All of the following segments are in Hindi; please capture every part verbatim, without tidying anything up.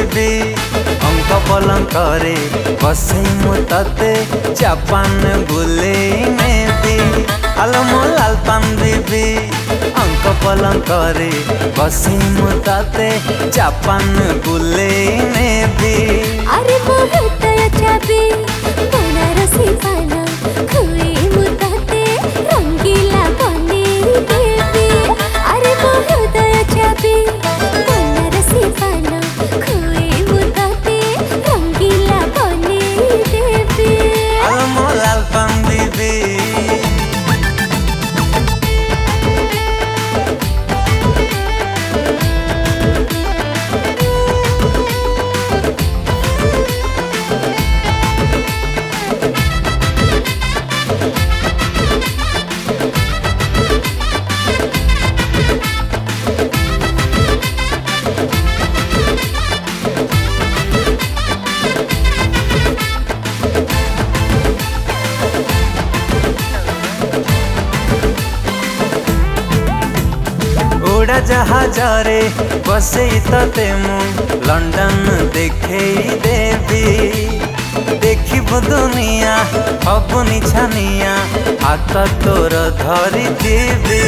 देवी अंक पलंकरे बसई मु तते जापान बुलेई नेबी। आलो मो लाल पान देवी अंक पलंकरे बसई मु तते जापान बुलेई नेबी। अरे बहुत अच्छा भी बनारसी पाना खुई मु तते रंगीला बनेई देबी। अरे बहुत अच्छा भी बनारसी पाना खुई मु तते रंगीला बनेई देबी। आलो मो लाल पान देवी उड़ा जहाजरे बसई तते मु लंडन देखई देवी। देखिबो दुनिया हबुनी छानिया हाथ तोर धरी देवी।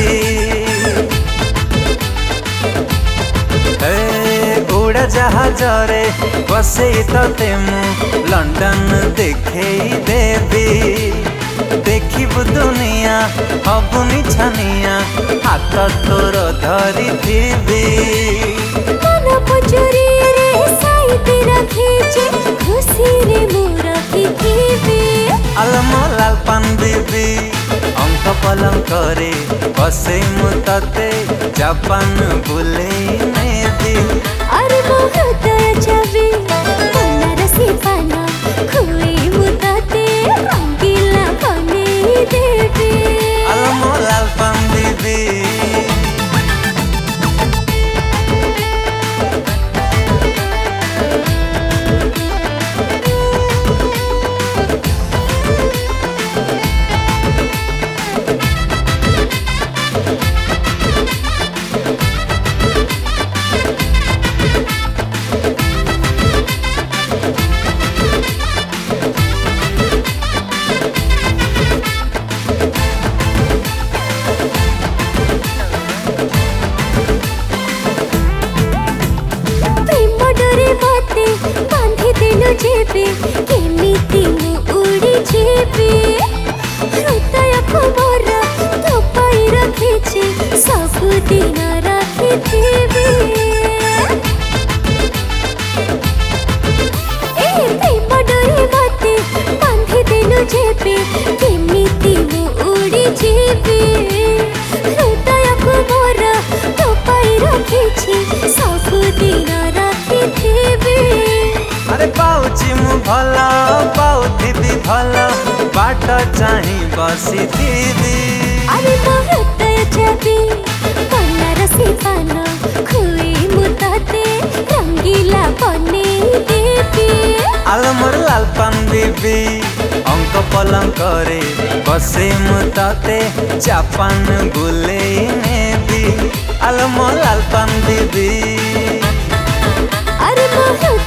उड़ा जहाजरे बसई तते मु लंडन देखई देवी। देखिबो दुनिया हबुनी छानिया हाथ तोर धरी देवी। मन पचुरी रे साइते रखीचे खुशी रे मु रखीबी। आलो मो लाल पान देवी अंक पलंकरे बसई मु तते जापान बुलेई नेबी। अरे बहुत अच्छा भी बनारसी पाना खुई मु तते रंगीला बनेई देबी। आलो मो लाल पान देवी जेबे केमिति मु उड़ी जेबे हृदय को मोरा तो पाई रखीचे सब दिन रखीबी। ए प्रेम डोरी मते बांधी देलु जेबे केमिति मु उड़ी जेबे हृदय को मोरा तो पाई रखीचे सब दिन रखीबी। अरे पाउची मु भल पाउथिबी भल बाट चाही बसी थीबी। अरे बहुत अच्छा भी बनारसी पाना खुई मु तते रंगीला बनेई देबी। आलो मोर लाल पान देवी अंक पलंकरे बसई मु तते जापान बुलेई नेबी। आलो मो लाल पान देवी अरे बहुत